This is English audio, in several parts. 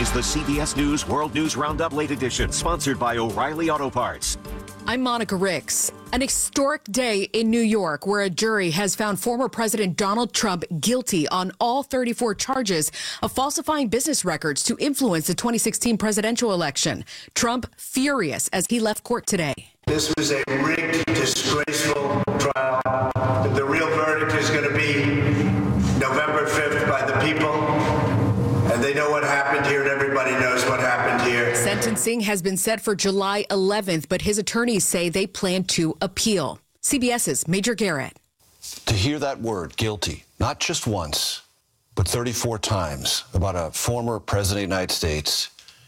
is the CBS News World News Roundup Late Edition, sponsored by O'Reilly Auto Parts. I'm Monica Ricks. An historic day in New York where a jury has found former President Donald Trump guilty on all 34 charges of falsifying business records to influence the 2016 presidential election. Trump furious as he left court today. This was a rigged, disgraceful trial. The real verdict is going to be November 5th by the people. And they know what happened here, and everybody knows what happened here. Sentencing has been set for July 11th, but his attorneys say they plan to appeal. CBS's Major Garrett. To hear that word, guilty, not just once, but 34 times about a former president of the United States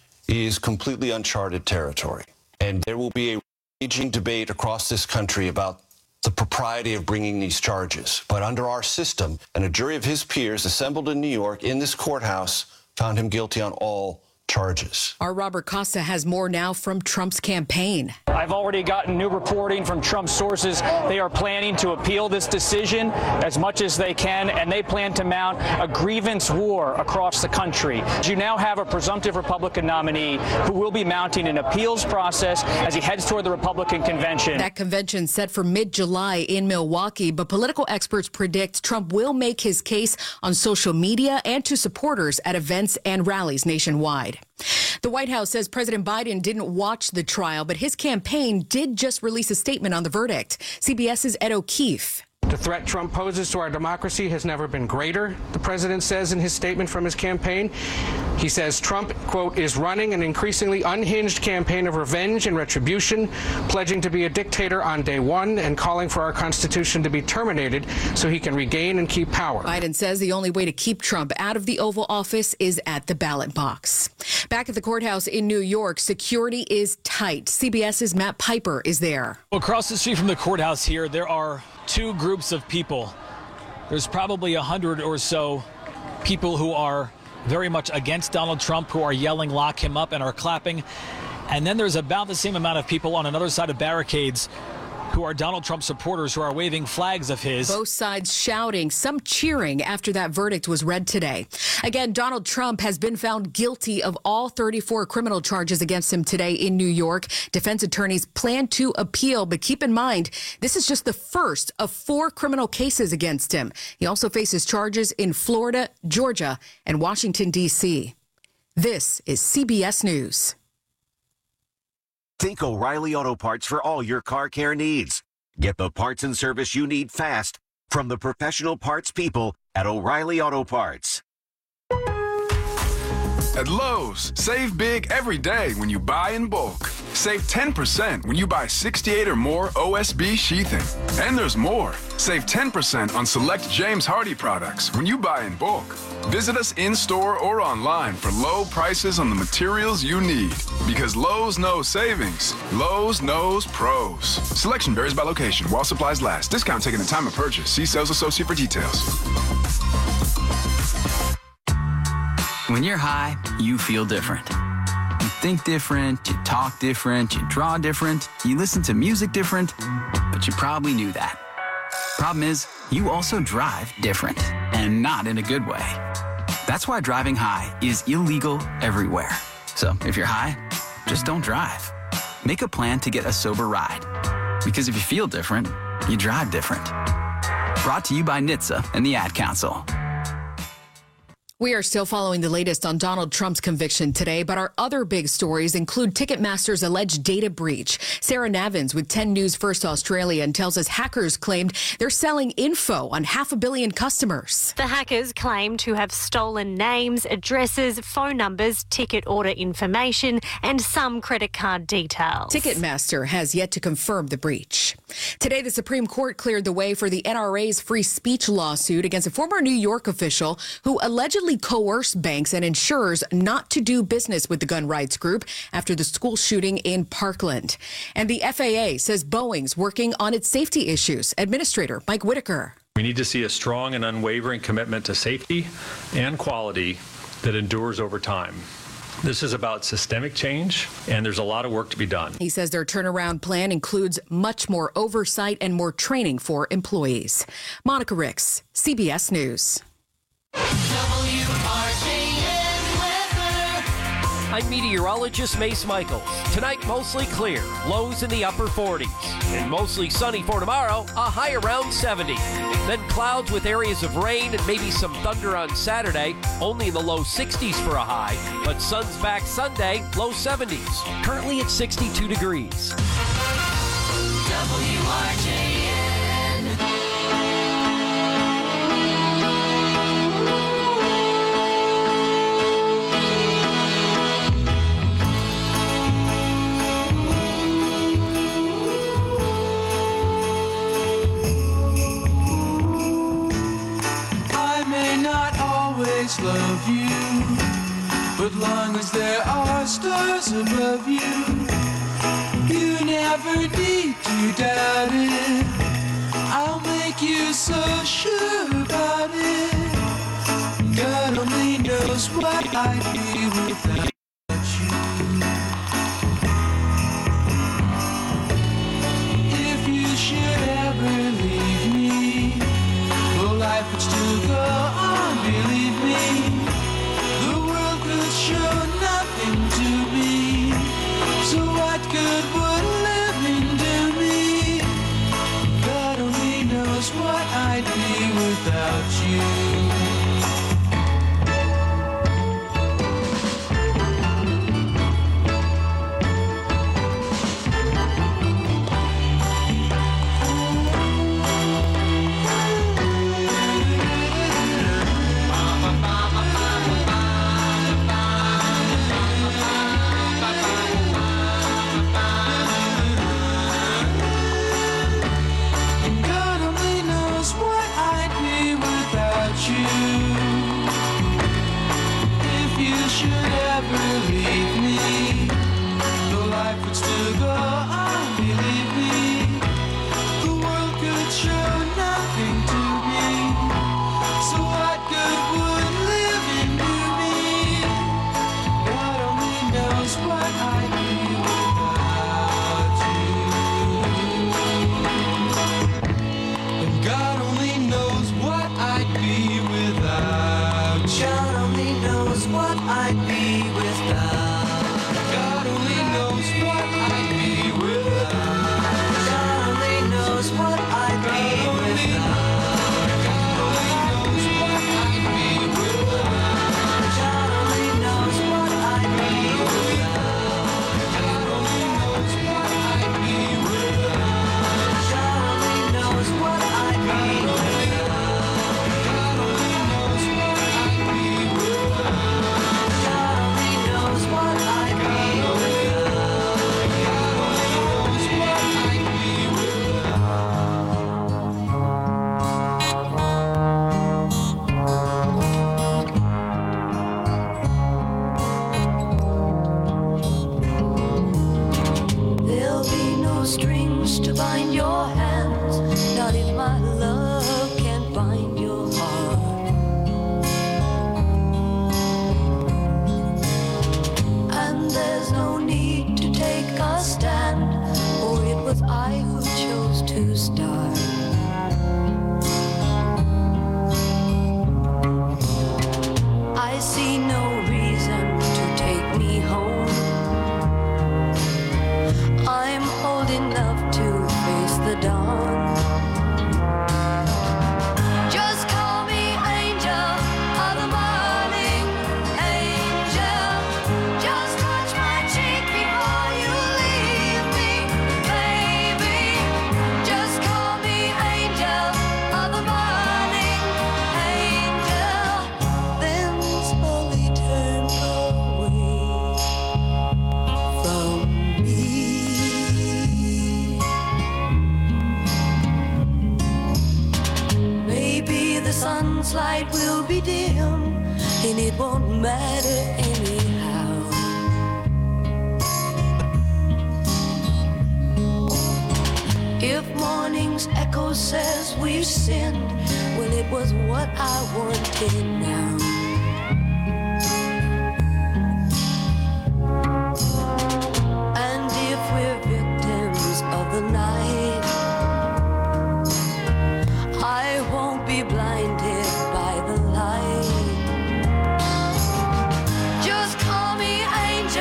is completely uncharted territory. And there will be a raging debate across this country about the propriety of bringing these charges. But under our system, and a jury of his peers assembled in New York in this courthouse found him guilty on all charges. Our Robert Costa has more now from Trump's campaign. I've already gotten new reporting from Trump sources. They are planning to appeal this decision as much as they can, and they plan to mount a grievance war across the country. You now have a presumptive Republican nominee who will be mounting an appeals process as he heads toward the Republican convention. That convention set for mid-July in Milwaukee, but political experts predict Trump will make his case on social media and to supporters at events and rallies nationwide. The White House says President Biden didn't watch the trial, but his campaign did just release a statement on the verdict. CBS's Ed O'Keefe. The threat Trump poses to our democracy has never been greater, the president says in his statement from his campaign. He says Trump, quote, is running an increasingly unhinged campaign of revenge and retribution, pledging to be a dictator on day one and calling for our Constitution to be terminated so he can regain and keep power. Biden says the only way to keep Trump out of the Oval Office is at the ballot box. Back at the courthouse in New York, security is tight. CBS's Matt Piper is there. Across the street from the courthouse here, there are two groups of people. There's probably 100 or so people who are very much against Donald Trump, who are yelling, lock him up, and are clapping. And then there's about the same amount of people on another side of barricades who are Donald Trump supporters who are waving flags of his. Both sides shouting, some cheering after that verdict was read today. Again, Donald Trump has been found guilty of all 34 criminal charges against him today in New York. Defense attorneys plan to appeal, but keep in mind, this is just the first of 4 criminal cases against him. He also faces charges in Florida, Georgia, and Washington, D.C. This is CBS News. Think O'Reilly Auto Parts for all your car care needs. Get the parts and service you need fast from the professional parts people at O'Reilly Auto Parts. At Lowe's, save big every day when you buy in bulk. Save 10% when you buy 68 or more OSB sheathing. And there's more. Save 10% on select James Hardie products when you buy in bulk. Visit us in-store or online for low prices on the materials you need. Because Lowe's knows savings. Lowe's knows pros. Selection varies by location while supplies last. Discount taken at time of purchase. See sales associate for details. When you're high, you feel different. You think different, you talk different, you draw different, you listen to music different, but you probably knew that. Problem is, you also drive different, and not in a good way. That's why driving high is illegal everywhere. So if you're high, just don't drive. Make a plan to get a sober ride. Because if you feel different, you drive different. Brought to you by NHTSA and the Ad Council. We are still following the latest on Donald Trump's conviction today, but our other big stories include Ticketmaster's alleged data breach. Sarah Navins with 10 News First Australia tells us hackers claimed they're selling info on 500 million customers. The hackers claim to have stolen names, addresses, phone numbers, ticket order information, and some credit card details. Ticketmaster has yet to confirm the breach. Today, the Supreme Court cleared the way for the NRA's free speech lawsuit against a former New York official who allegedly coerced banks and insurers not to do business with the gun rights group after the school shooting in Parkland. And the FAA says Boeing's working on its safety issues. Administrator Mike Whitaker. We need to see a strong and unwavering commitment to safety and quality that endures over time. This is about systemic change, and there's a lot of work to be done. He says their turnaround plan includes much more oversight and more training for employees. Monica Ricks, CBS News. WRJN weather. I'm meteorologist Mace Michaels. Tonight, mostly clear, lows in the upper 40s. And mostly sunny for tomorrow, a high around 70. Then clouds with areas of rain and maybe some thunder on Saturday, only in the low 60s for a high. But sun's back Sunday, low 70s. Currently at 62 degrees. WRJN. Love you, but long as there are stars above you, you never need to doubt it. I'll make you so sure about it. God only knows what I'd be without you. If you should ever leave me, well, life would still go on, believe me. The world could show nothing to me. So what good would living do me? God only knows what I'd be without you. light will be dim, and it won't matter anyhow. If morning's echo says we've sinned, well, it was what I wanted now. And if we're victims of the night, I won't be blinded by the light. Just call me angel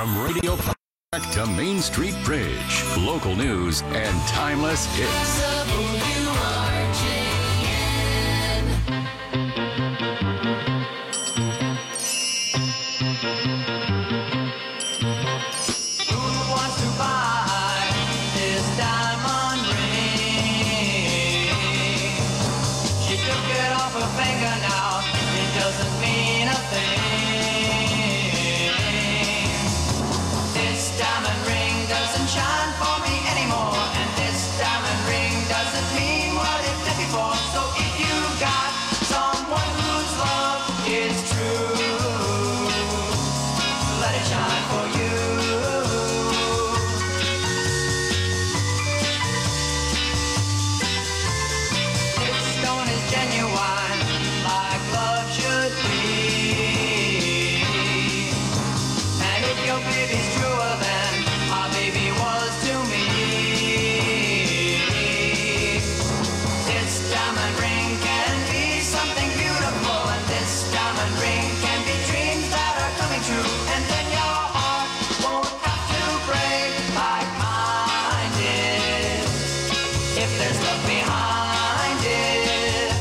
From Radio Park to Main Street Bridge, local news and timeless hits. Who wants to buy this diamond ring? She took it off her finger now. It doesn't mean a thing. This diamond ring doesn't shine for me anymore, and this diamond ring doesn't mean what it did before. So if you got someone whose love is true, let it shine for you. This stone is genuine, like love should be. And if your baby's truer than my baby was to me, this diamond ring can be something beautiful, and this diamond ring can be dreams that are coming true. And then your heart won't have to break like mine did, if there's love behind it.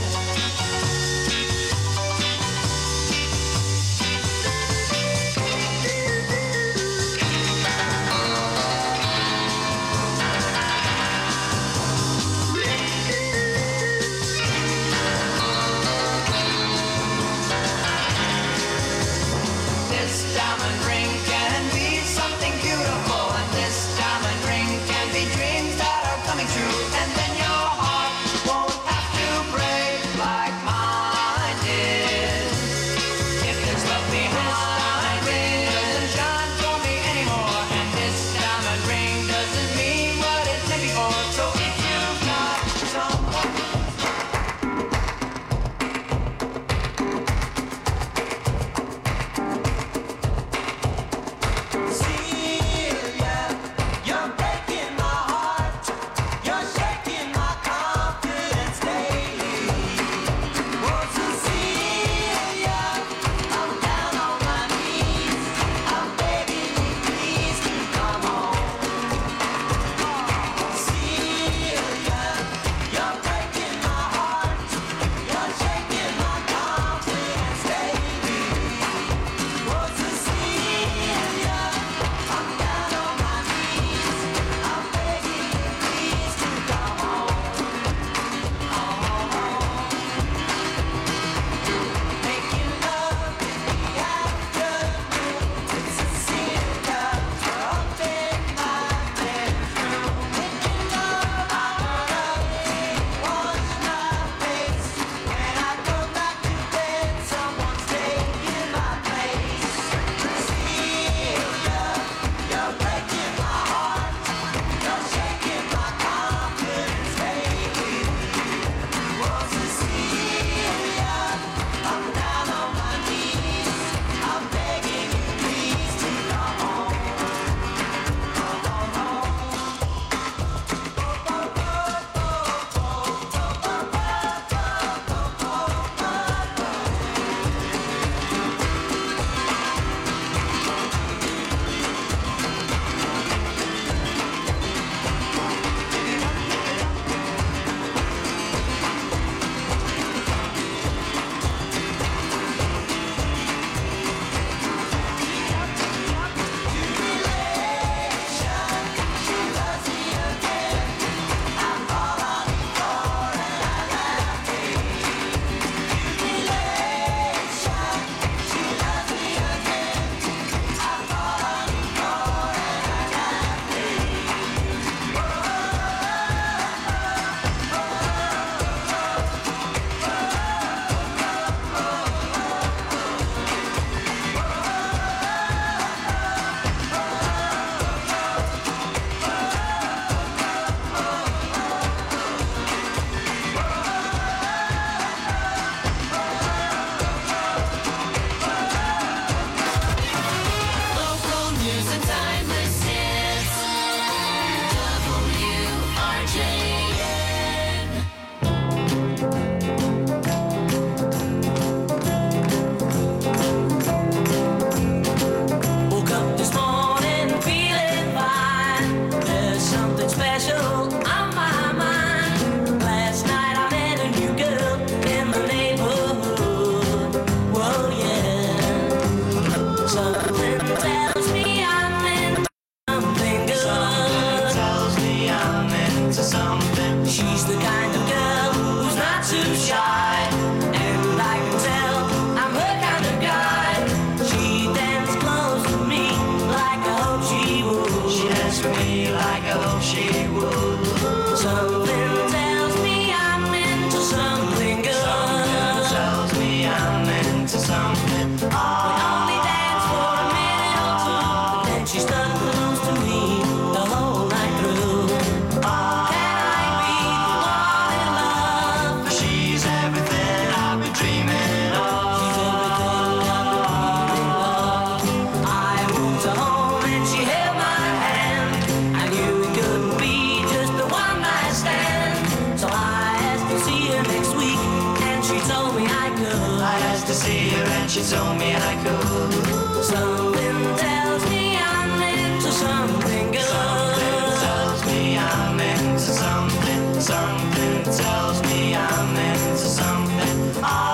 she would. Something tells me I'm into something good. Something tells me I'm into something. We only dance for a minute or two, but then she stuck close to me the whole night through. Can I be the one in love? For she's everything I've been dreaming of. She's everything I've been dreaming of. I moved her home and she held my hand. I knew it couldn't be just the one night stand. So I asked to see her next week, and she told me I could. I asked to see her and she told me I could. Something tells me I'm into something good. Something tells me I'm into something. Something tells me I'm into something.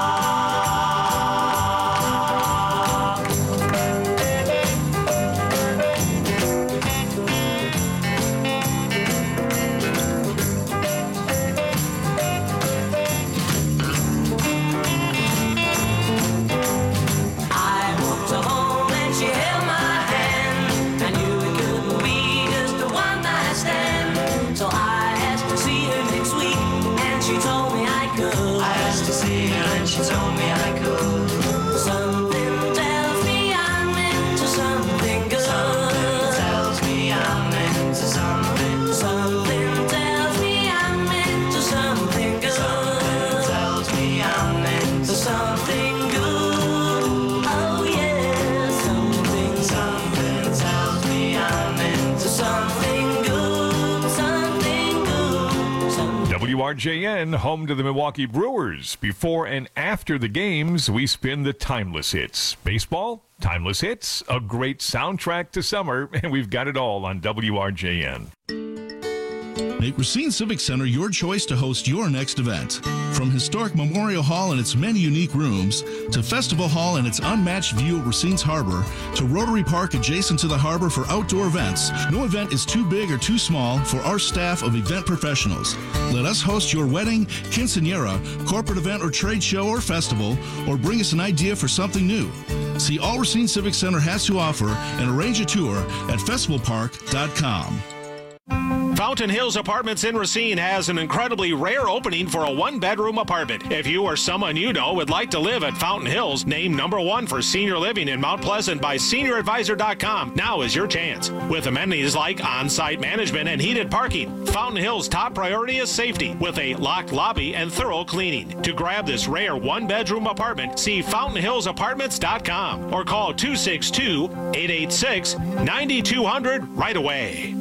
I walked her home and she held my hand. I knew it couldn't be just a one night stand. So I asked to see her next week, and she told me I could. I asked to see her and she told me I could. Something tells me I'm into something good. Something tells me I'm into something. Something tells me I'm into something good. Something tells me I'm into something good. Oh yeah, something tells me I'm into something good. Something good. WRJN, home to the Milwaukee Brewers. Before and after the games, we spin the timeless hits. Baseball, timeless hits, a great soundtrack to summer, and we've got it all on WRJN. Make Racine Civic Center your choice to host your next event. From historic Memorial Hall and its many unique rooms, to Festival Hall and its unmatched view of Racine's harbor, to Rotary Park adjacent to the harbor for outdoor events, no event is too big or too small for our staff of event professionals. Let us host your wedding, quinceañera, corporate event or trade show or festival, or bring us an idea for something new. See all Racine Civic Center has to offer and arrange a tour at festivalpark.com. Fountain Hills Apartments in Racine has an incredibly rare opening for a one-bedroom apartment. If you or someone you know would like to live at Fountain Hills, named #1 for senior living in Mount Pleasant by SeniorAdvisor.com, now is your chance. With amenities like on-site management and heated parking, Fountain Hills' top priority is safety, with a locked lobby and thorough cleaning. To grab this rare one-bedroom apartment, see FountainHillsApartments.com or call 262-886-9200 right away.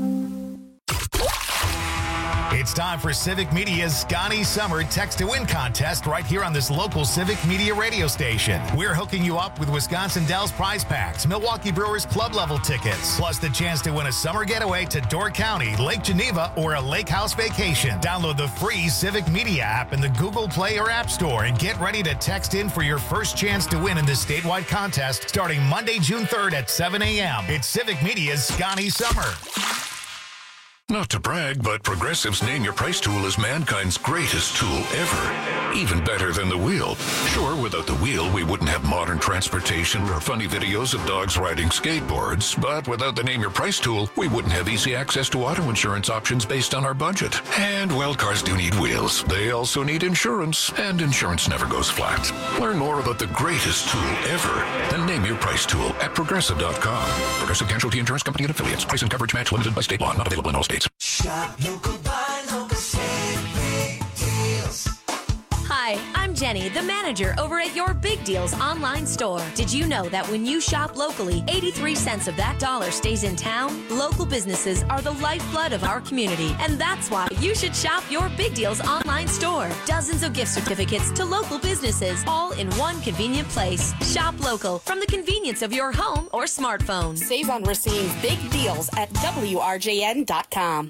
It's time for Civic Media's Scotty Summer Text to Win contest right here on this local Civic Media radio station. We're hooking you up with Wisconsin Dells prize packs, Milwaukee Brewers club level tickets, plus the chance to win a summer getaway to Door County, Lake Geneva, or a lake house vacation. Download the free Civic Media app in the Google Play or App Store and get ready to text in for your first chance to win in this statewide contest starting Monday, June 3rd at 7 a.m. It's Civic Media's Scotty Summer. Not to brag, but Progressive's Name Your Price tool is mankind's greatest tool ever. Even better than the wheel. Sure, without the wheel, we wouldn't have modern transportation or funny videos of dogs riding skateboards. But without the Name Your Price tool, we wouldn't have easy access to auto insurance options based on our budget. And, well, cars do need wheels. They also need insurance, and insurance never goes flat. Learn more about the greatest tool ever, the Name Your Price tool at Progressive.com. Progressive Casualty Insurance Company and Affiliates. Price and coverage match limited by state law. Not available in all states. Shop local, buy local, save big deals. Hi, I'm Jenny, the manager over at Your Big Deals online store. Did you know that when you shop locally, 83 cents of that dollar stays in town? Local businesses are the lifeblood of our community, and that's why you should shop Your Big Deals online store. Dozens of gift certificates to local businesses, all in one convenient place. Shop local from the convenience of your home or smartphone. Save on Racine's big deals at WRJN.com.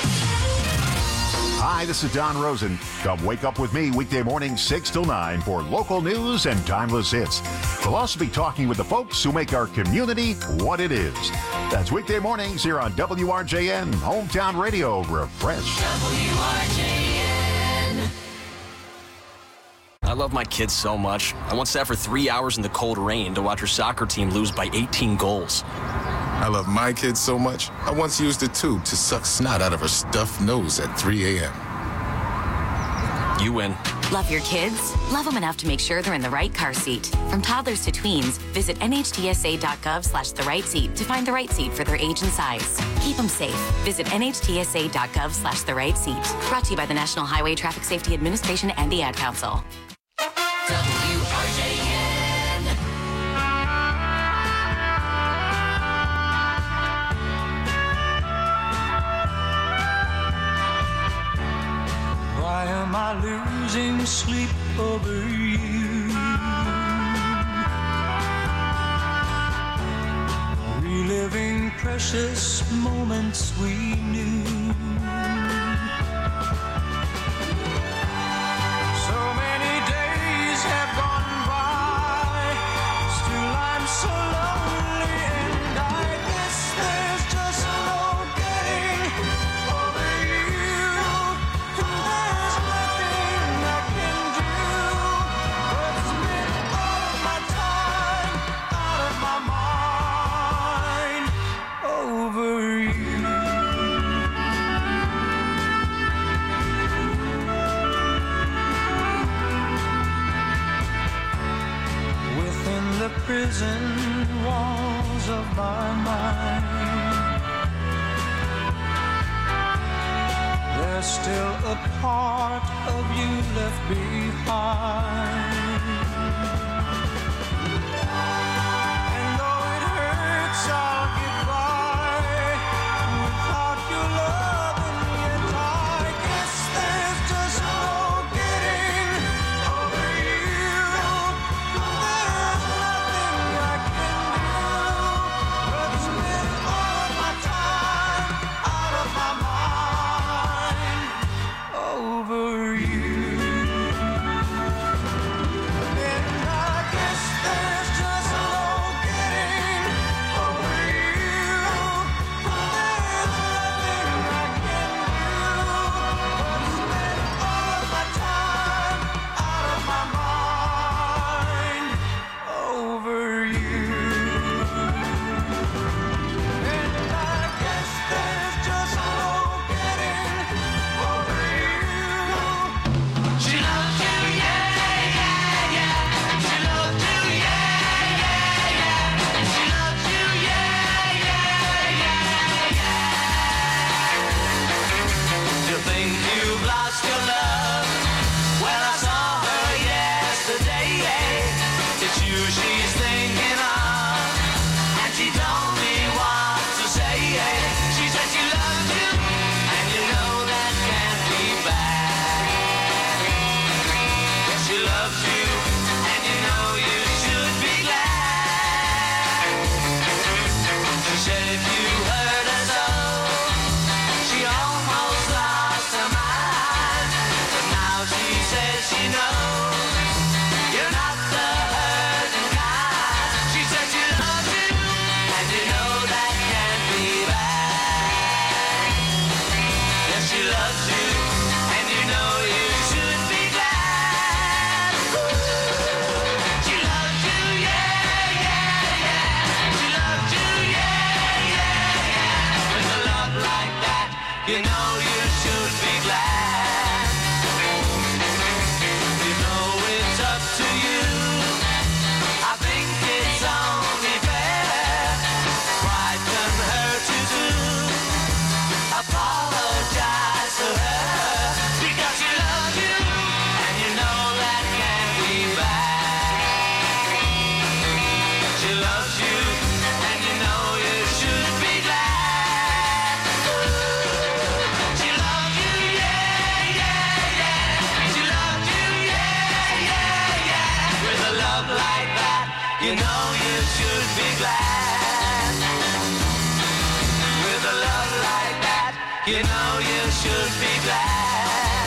Hi, this is Don Rosen. Come wake up with me weekday mornings 6 till 9 for local news and timeless hits. We'll also be talking with the folks who make our community what it is. That's weekday mornings here on WRJN, Hometown Radio. Refresh. WRJN. I love my kids so much. I once sat for 3 hours in the cold rain to watch her soccer team lose by 18 goals. I love my kids so much, I once used a tube to suck snot out of her stuffed nose at 3 a.m. You win. Love your kids? Love them enough to make sure they're in the right car seat. From toddlers to tweens, visit nhtsa.gov/the right seat to find the right seat for their age and size. Keep them safe. Visit nhtsa.gov/the right seat. Brought to you by the National Highway Traffic Safety Administration and the Ad Council. Why am I losing sleep over you? Reliving precious moments we knew. So many days have gone by, still I'm so lonely, and I guess there's just no getting over you. There's nothing I can do but spend all of my time out of my mind over you. Within the prison walls of my mind, there's still a part of you left behind. And though it hurts, I'll get by without your love, and yet I guess there's just no getting over you. There's nothing I can do but spend all of my time out of my mind over you. And I guess there's just no getting over you. There's nothing I can do but spend all of my time out of my mind over you. And I guess there's just no getting over you. She loved you, yeah, yeah, yeah. She loved you, yeah, yeah, yeah. She loved you, yeah, yeah, yeah, yeah. You think you've lost your love? Well, I saw her yesterday. It's you she's thinking of, and she told me what to say. She said she loved you, and you know that can't be bad. Yes, she loves you, and you know you should be glad. She said if you hurt her so, she almost lost her mind. But now she says she knows you're not the hurting kind. She said she loves you, and you know that can't be bad. Yes, she loves you, and you know you should be glad. She loves you, yeah, yeah, yeah. She loves you, yeah, yeah, yeah. With a love like that, you know you should be glad. You know it's up to you. I think it's only fair. Pride can hurt you too. Apologize to her because she loves you, and you know that can't be bad. She loves you, and you know you should be glad. She loves you, yeah, yeah, yeah. She loves you, yeah, yeah, yeah. With a love like that, you know you should be glad. With a love like that, you know you should be glad.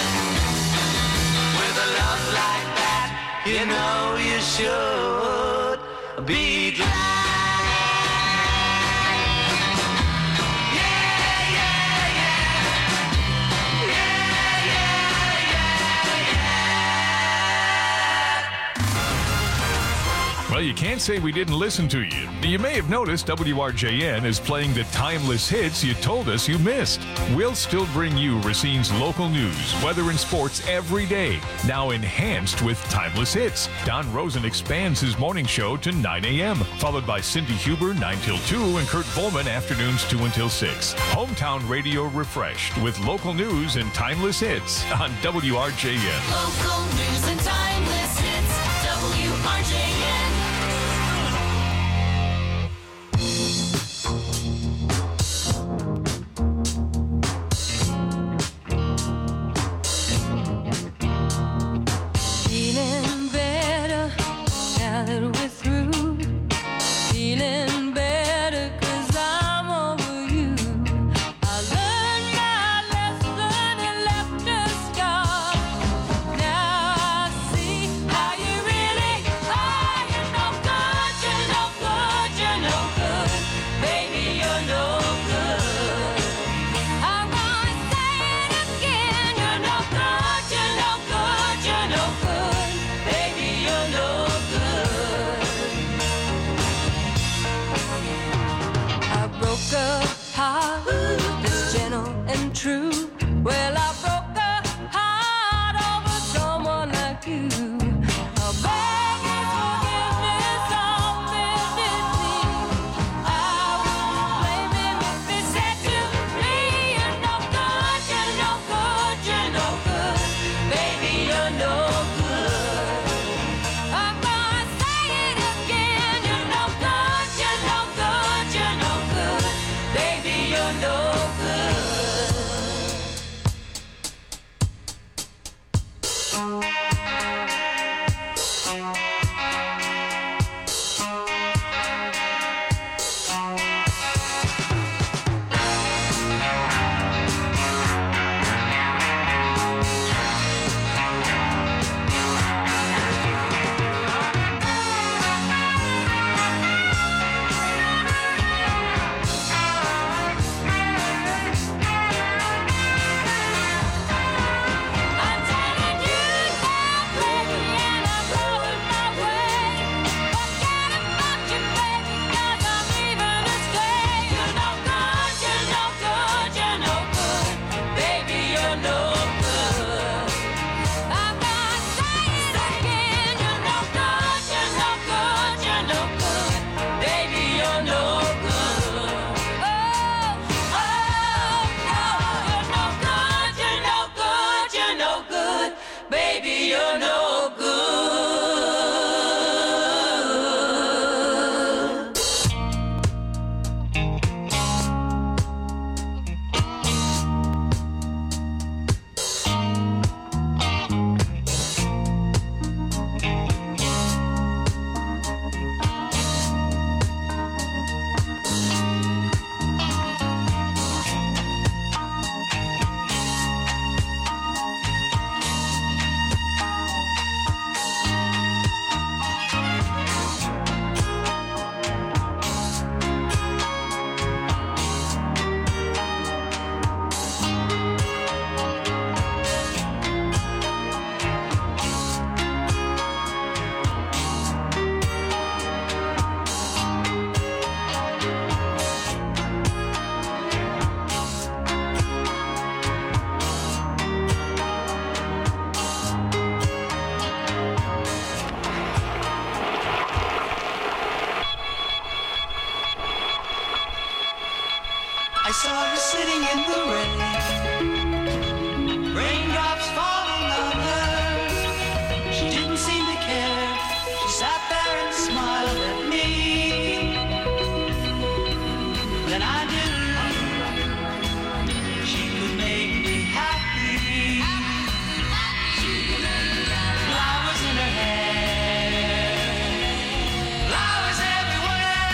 With a love like that, you know you should be glad. Well, you can't can't say we didn't listen to you. You may have noticed WRJN is playing the timeless hits you told us you missed. We'll still bring you Racine's local news, weather, and sports every day, now enhanced with timeless hits. Don Rosen expands his morning show to 9 a.m., followed by Cindy Huber 9 till 2 and Kurt Volman afternoons 2 until 6. Hometown radio refreshed with local news and timeless hits on WRJN. Local news and timeless hits. WRJN. Feeling better now that we're through. Feeling better 'cause I'm over you. I learned my lesson and left a scar. Now I see how you really are. You're no good, you're no good, you're no good. Baby, you're no good. I'm gonna say it again. You're no good, you're no good, you're no good. Baby, you're no good. I broke a heart that's gentle and true. Well, I broke a heart over someone like you. I beg his forgiveness on bended knee. I wouldn't blame him if he said to me, you're no good, you're no good, you're no good. Baby, you're no good. I'm gonna say it again. You're no good, you're no good, you're no good. Baby, you're no good. Baby, you're no good. I saw her sitting in the rain, raindrops falling on her. She didn't seem to care. She sat there and smiled at me. Then I knew she could make me happy. Flowers in her hair, flowers everywhere.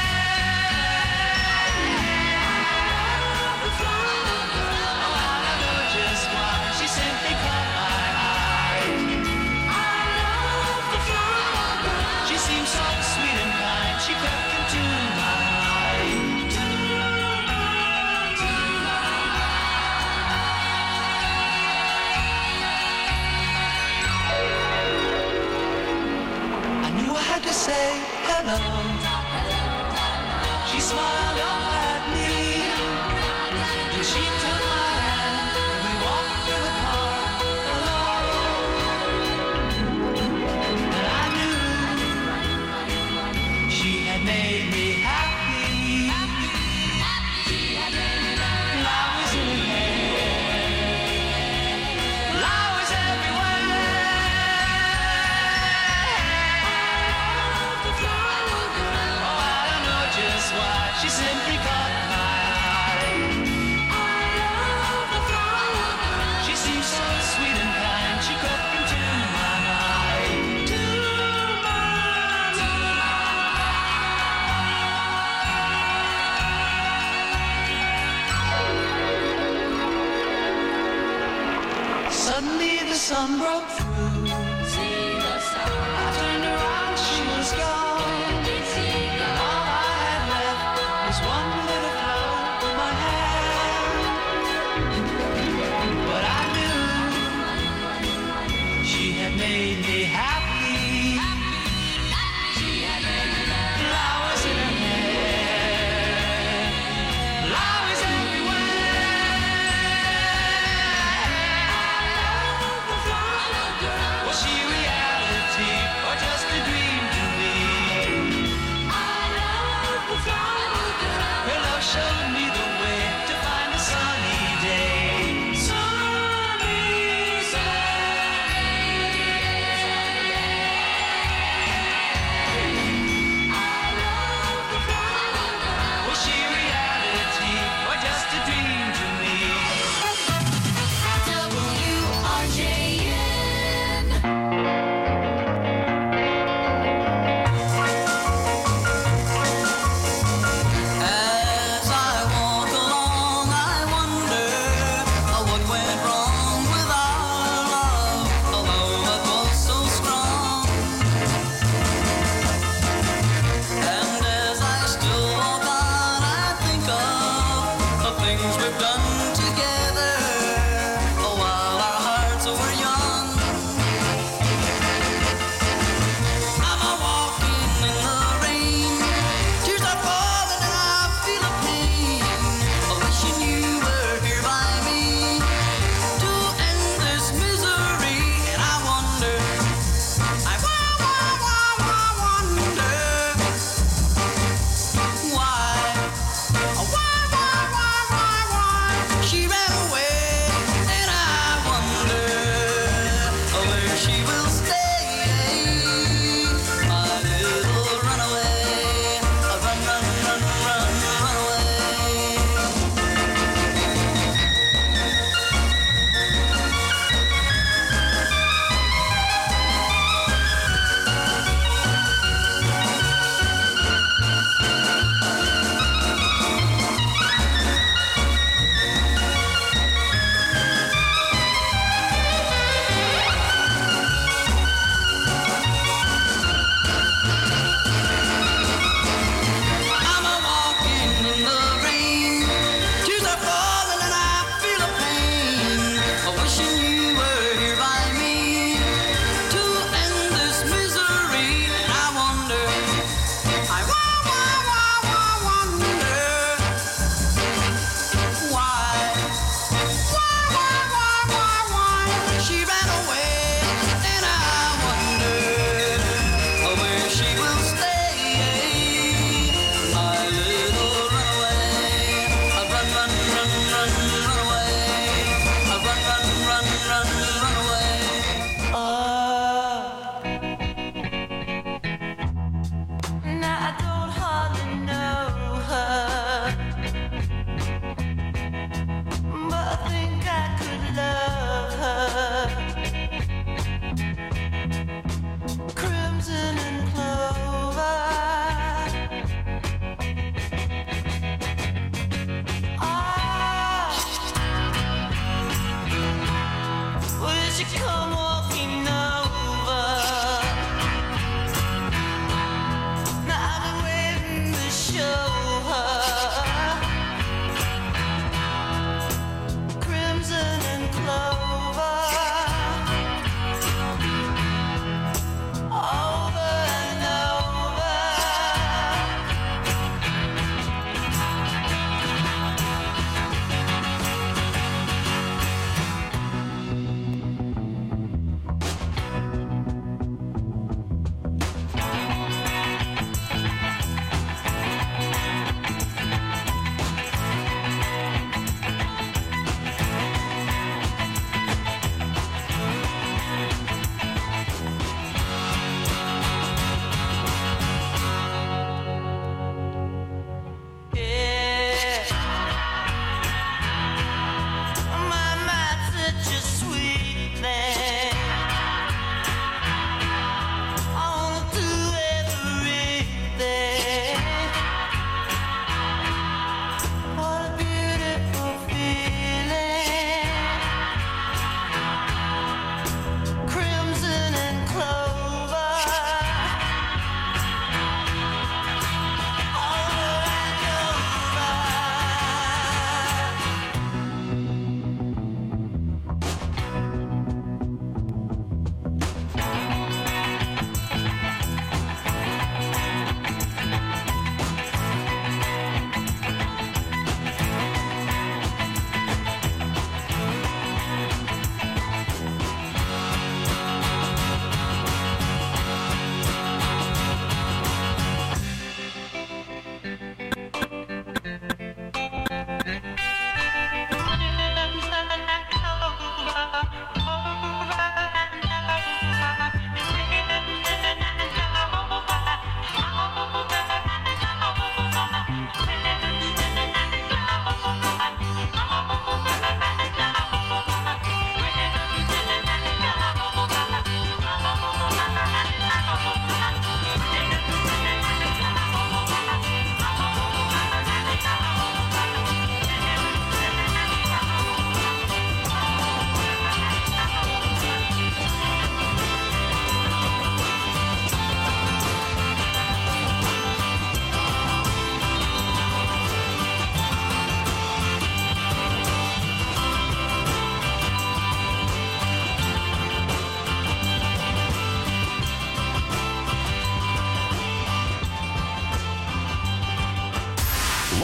She simply caught my eye. I love the flower. She seemed so sweet and kind. She crept into my life. sun broke through. I turned around, she was gone. And all I had left was one little flower in my hand. But I knew she had made me happy. Flowers in her hair, flowers everywhere. Was she reality or just a dream to me? I love the flower girl. Her love showed me the way to find a sunny day. Was she reality or just a dream to me? WRJN. As I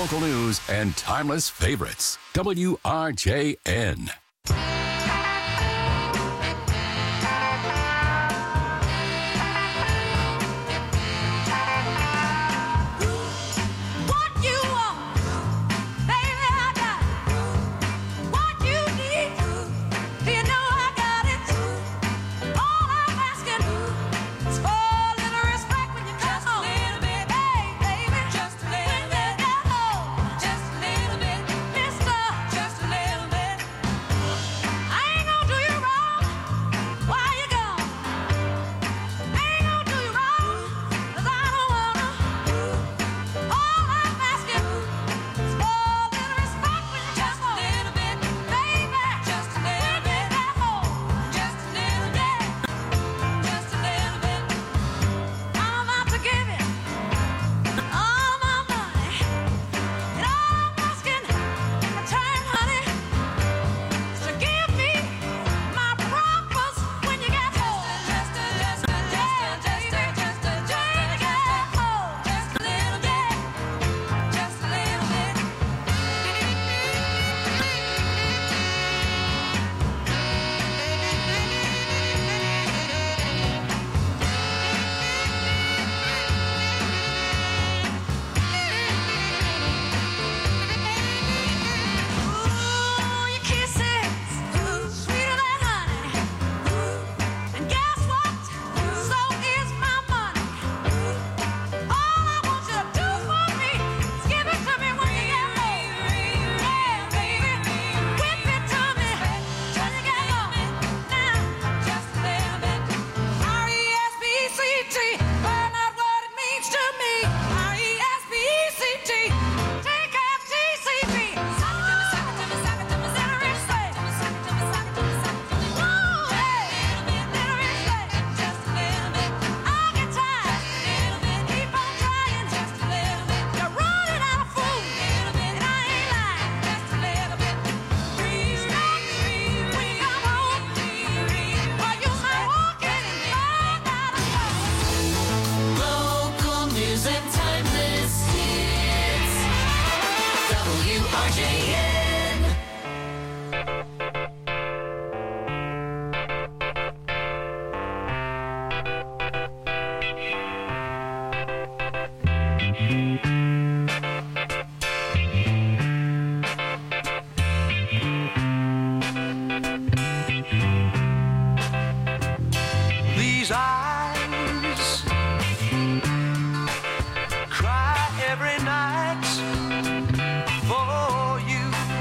local news and timeless favorites. WRJN. These eyes cry every night for you.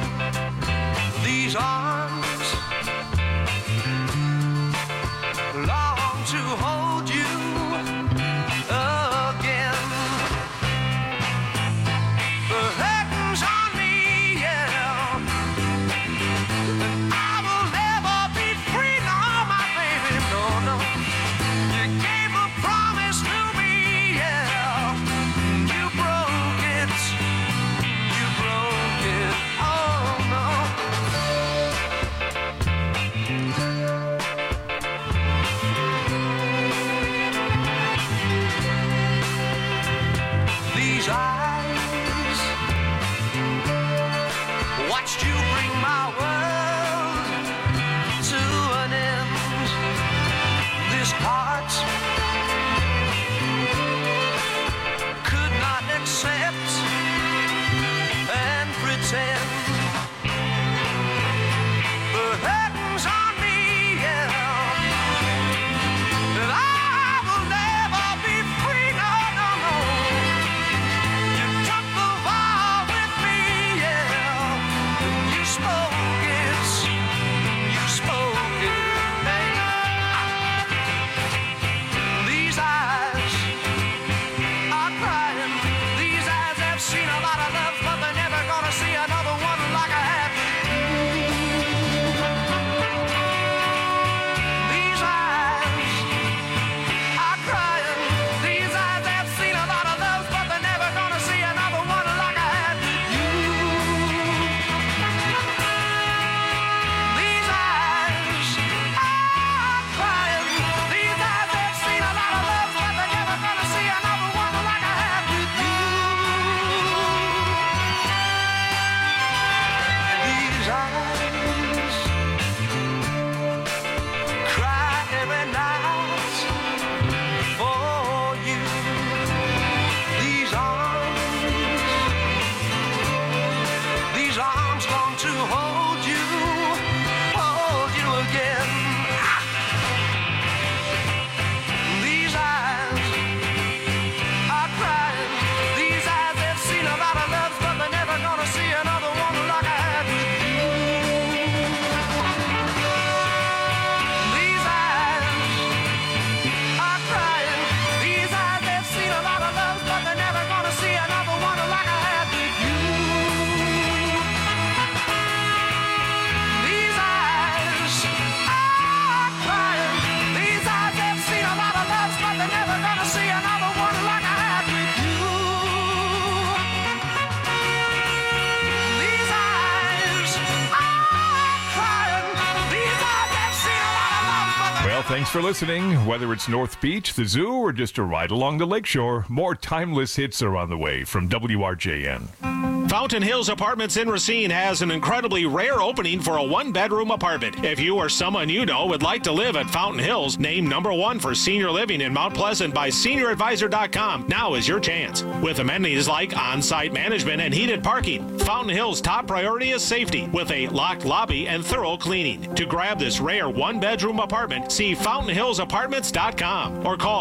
Thanks for listening. Whether it's North Beach, the zoo, or just a ride along the lakeshore, more timeless hits are on the way from WRJN. Fountain Hills Apartments in Racine has an incredibly rare opening for a one-bedroom apartment. If you or someone you know would like to live at Fountain Hills, named #1 for senior living in Mount Pleasant by SeniorAdvisor.com, now is your chance. With amenities like on-site management and heated parking, Fountain Hills' top priority is safety, with a locked lobby and thorough cleaning. To grab this rare one-bedroom apartment, see FountainHillsApartments.com or call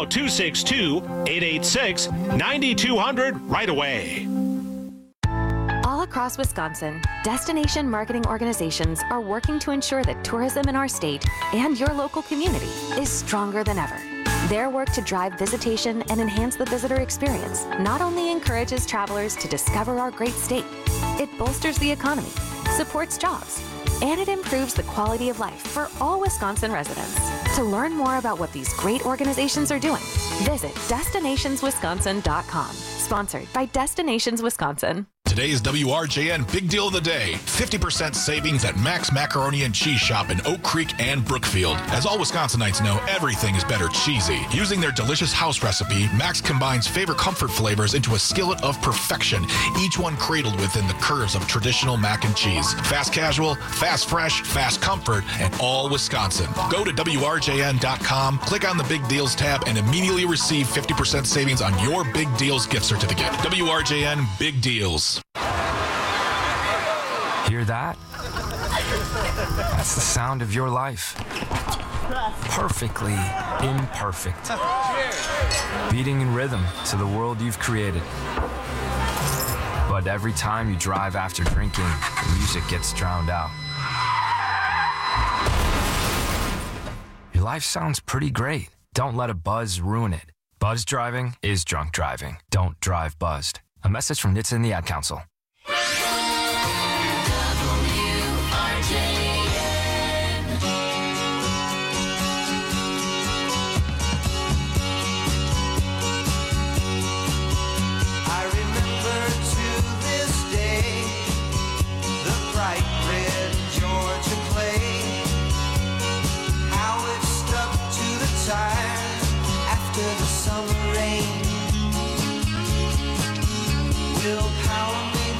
262-886-9200 right away. All across Wisconsin, destination marketing organizations are working to ensure that tourism in our state and your local community is stronger than ever. Their work to drive visitation and enhance the visitor experience not only encourages travelers to discover our great state, it bolsters the economy, supports jobs, and it improves the quality of life for all Wisconsin residents. To learn more about what these great organizations are doing, visit destinationswisconsin.com. Sponsored by Destinations Wisconsin. Today's WRJN Big Deal of the Day, 50% savings at Max Macaroni and Cheese Shop in Oak Creek and Brookfield. As all Wisconsinites know, everything is better cheesy. Using their delicious house recipe, Max combines favorite comfort flavors into a skillet of perfection, each one cradled within the curves of traditional mac and cheese. Fast casual, fast fresh, fast comfort, and all Wisconsin. Go to WRJN.com, click on the Big Deals tab, and immediately receive 50% savings on your Big Deals gift certificate. WRJN Big Deals. Hear that? That's the sound of your life. Perfectly imperfect. Beating in rhythm to the world you've created. But every time you drive after drinking, the music gets drowned out. Your life sounds pretty great. Don't let a buzz ruin it. Buzz driving is drunk driving. Don't drive buzzed. A message from NHTSA and the Ad Council. After the summer rain will power me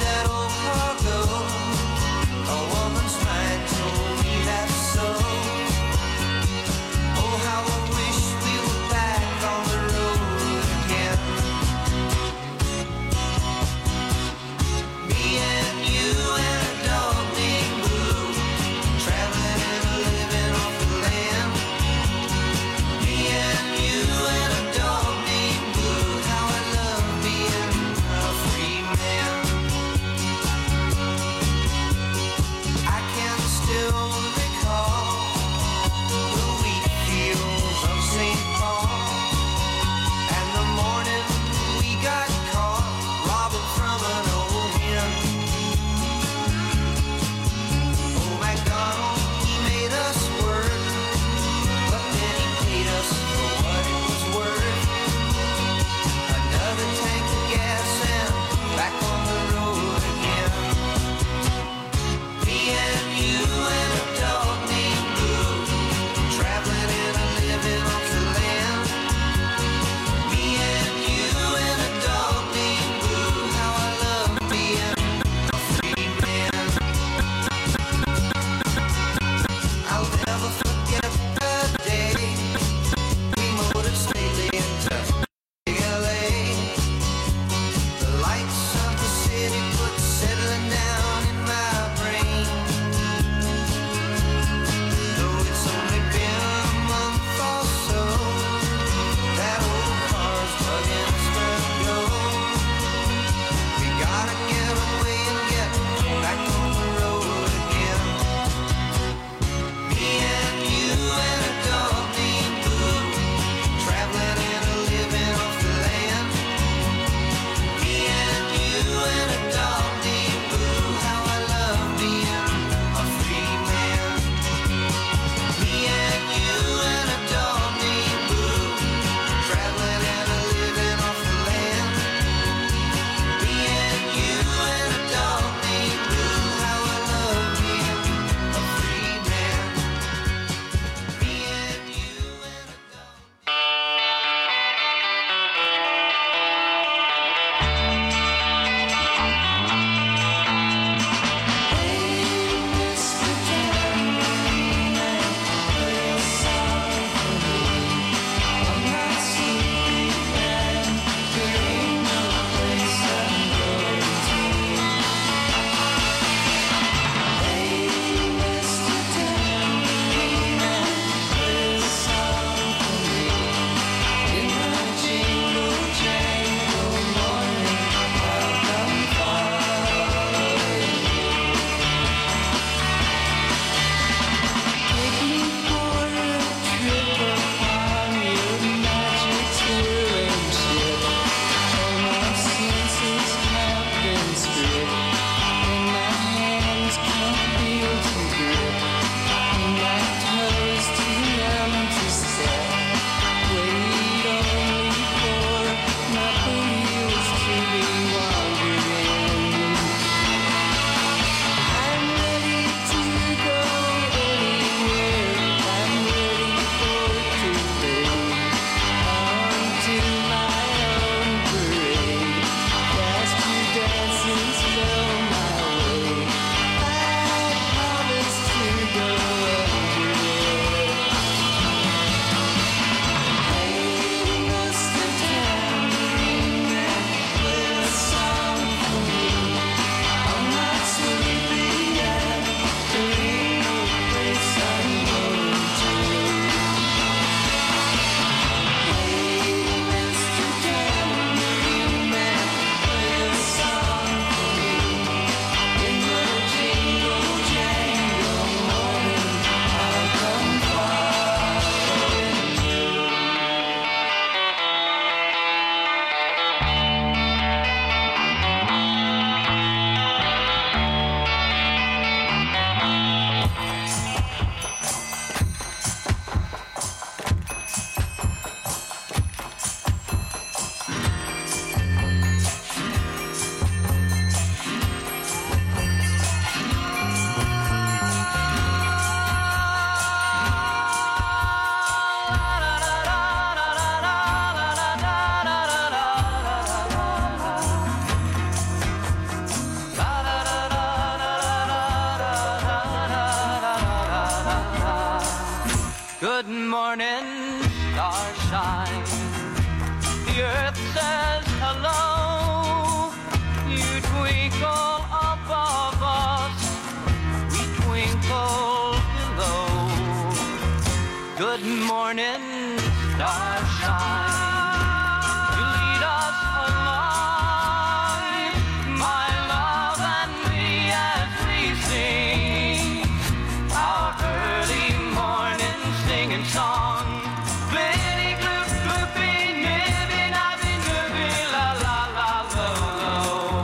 Good morning, starshine. The earth says hello. You twinkle above us, we twinkle below. Good morning, starshine. You lead us along, my love and me, as we sing our early morning singing song. Blitty gloop gloopy, nibby nabby nooby, la la la lo lo.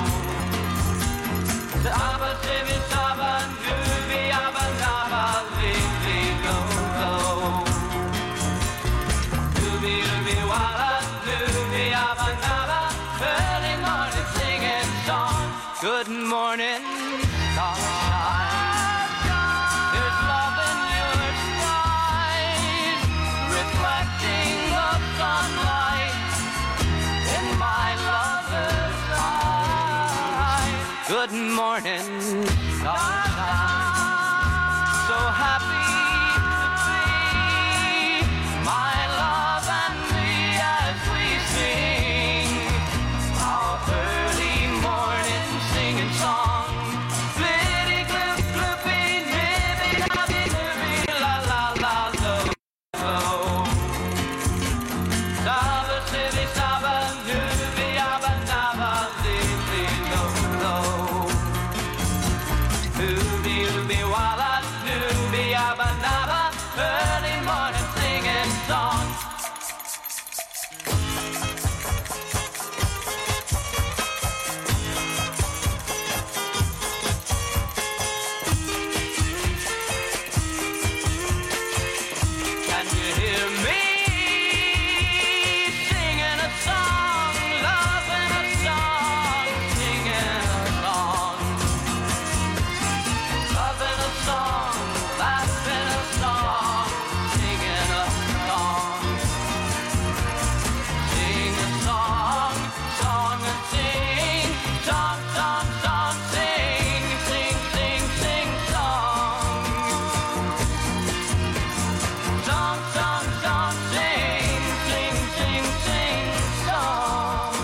Saba sibby saba nooby abba nabba lily lo lo. Nooby nooby walla nooby abba nabba, early morning singing song. Good morning, starshine. There's love in your skies, reflecting the sunlight in my lover's eyes. Good morning, starshine. So happy to be my love and me as we sing our early morning singing song. Flitty gloop gloopy, nibby nabby nooby, la la la lo lo. Saba sibby saba nooby abba nabba lily lo lo. Nooby nooby walla nooby abba nabba, early morning singing song. Can you hear me singing a song, loving a song, singing a song, loving a song, laughing a song, singing a song, sing a song, song and sing, song, song, song, sing, sing, sing, sing song. Song, song, song, sing, sing, sing, sing, song.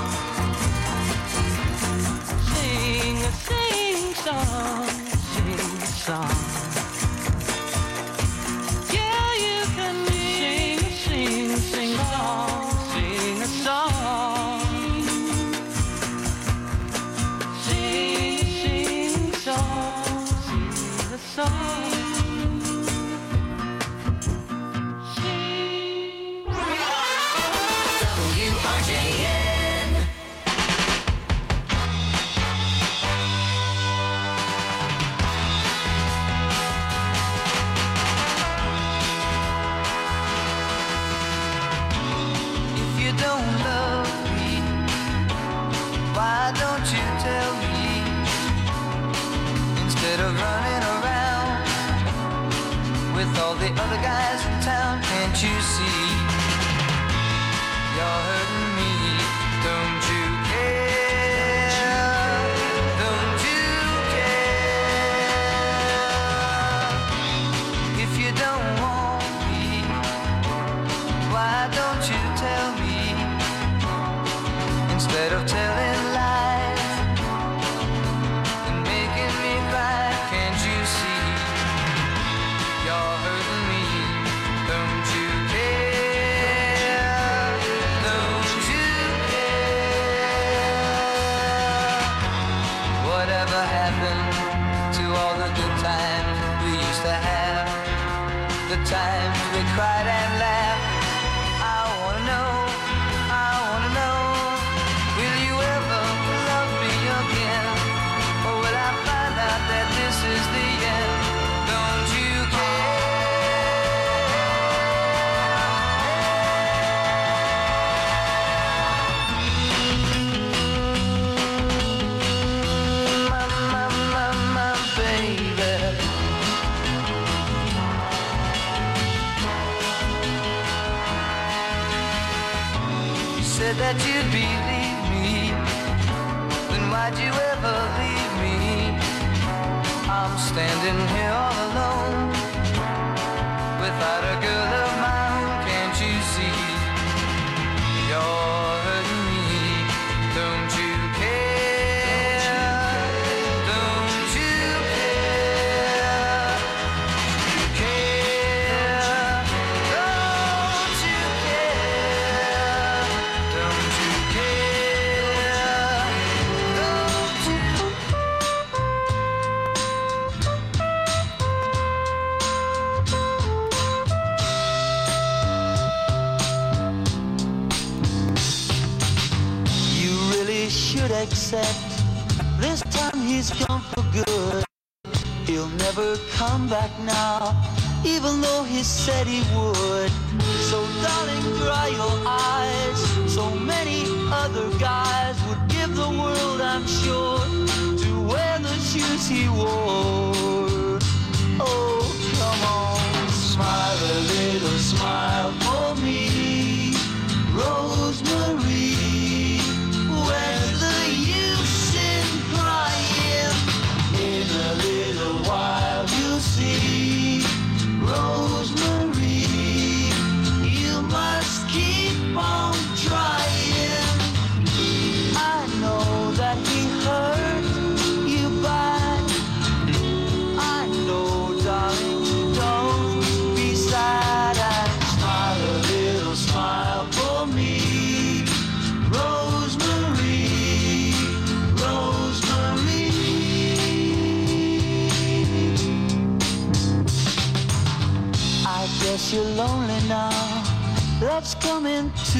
Sing a sing song, sing a song. Yeah, you can sing, sing song, sing a song. Sing song, sing a song. WRJN. If you don't love me, why don't you tell me? Instead of running around with all the other guys in town, can't you see? You're hurting me, don't you care? Don't you care? If you don't want me, why don't you tell me? Instead of telling lies and making me cry, can't you see? You're hurting me, don't you care? Don't you care? Whatever happened to all the good times we used to have? The times we cried and laughed. I wanna know, will you ever love me again? Or will I find out that this is the end? Don't you my baby? You said that you'd believe me, then why'd you ever leave me? I'm standing here all alone, without a girl except this time he's gone for good. He'll never come back now, even though he said he would. So darling, dry your eyes. So many other guys would give the world, I'm sure, to wear the shoes he wore. Oh, come on, smile a little smile for me, Rosemary. Where's the use in crying? In a little while you'll see, Rosemary, you must keep on trying. I know that he hurt you bad. I know, darling, don't be sad and smile a little smile for me, Rosemary, Rosemary. I guess you're lonely now. Love's coming to